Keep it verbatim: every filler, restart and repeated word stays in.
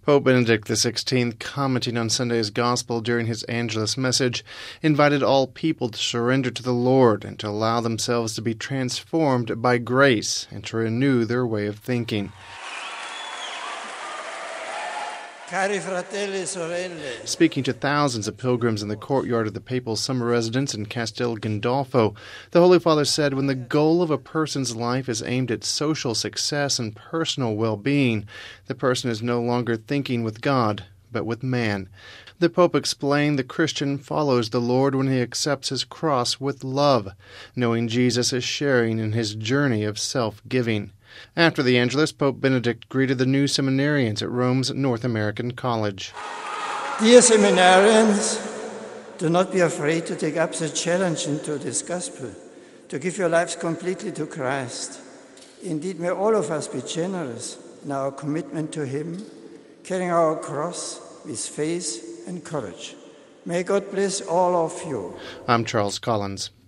Pope Benedict the sixteenth, commenting on Sunday's Gospel during his Angelus message, invited all people to surrender to the Lord and to allow themselves to be transformed by grace and to renew their way of thinking. Cari fratelli e sorelle. Speaking to thousands of pilgrims in the courtyard of the papal summer residence in Castel Gandolfo, the Holy Father said when the goal of a person's life is aimed at social success and personal well-being, the person is no longer thinking with God, but with man. The Pope explained the Christian follows the Lord when he accepts his cross with love, knowing Jesus is sharing in his journey of self-giving. After the Angelus, Pope Benedict greeted the new seminarians at Rome's North American College. Dear seminarians, do not be afraid to take up the challenge into this gospel, to give your lives completely to Christ. Indeed, may all of us be generous in our commitment to him, carrying our cross with faith and courage. May God bless all of you. I'm Charles Collins.